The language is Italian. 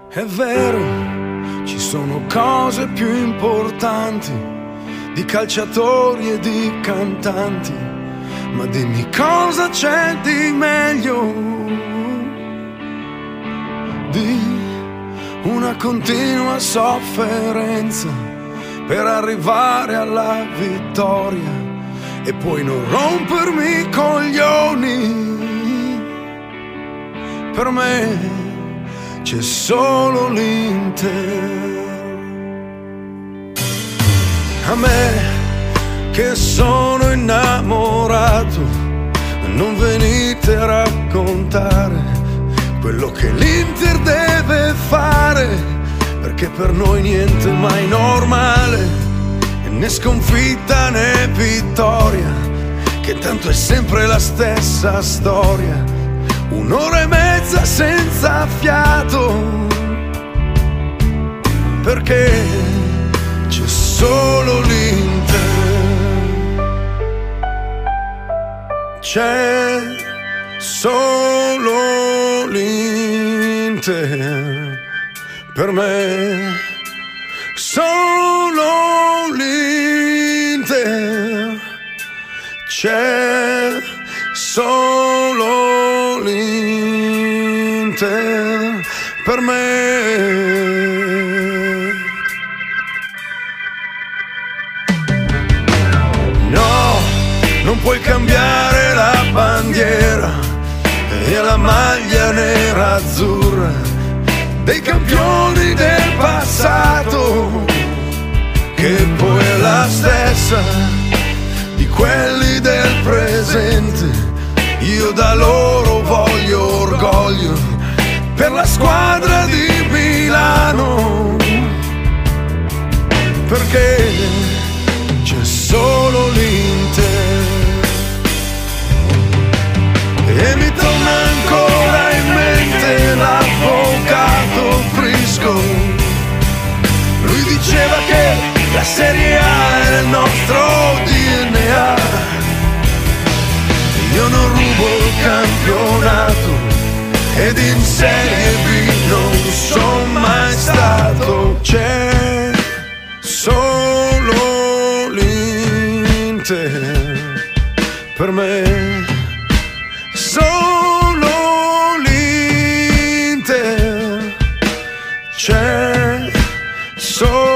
È vero, ci sono cose più importanti di calciatori e di cantanti, ma dimmi cosa c'è di meglio di una continua sofferenza per arrivare alla vittoria e poi non rompermi i coglioni. Per me c'è solo l'Inter. A me che sono innamorato, non venite a raccontare quello che l'Inter deve fare, perché per noi niente è mai normale, né sconfitta né vittoria, che tanto è sempre la stessa storia. Un'ora e mezza senza fiato, perché c'è solo l'Inter. C'è solo l'Inter. Per me solo l'Inter. C'è solo l'Inter per me. No, non puoi cambiare la bandiera e la maglia nera azzurra dei campioni del passato, che poi è la stessa di quelli del presente. Io da loro voglio orgoglio per la squadra di Milano, perché c'è solo l'Inter. E mi torna ancora in mente l'avvocato Brisco. Lui diceva che la Serie A era il nostro DNA. Io non rubo il campionato ed in Serie B non sono mai stato. C'è solo l'Inter per me, solo l'Inter. C'è solo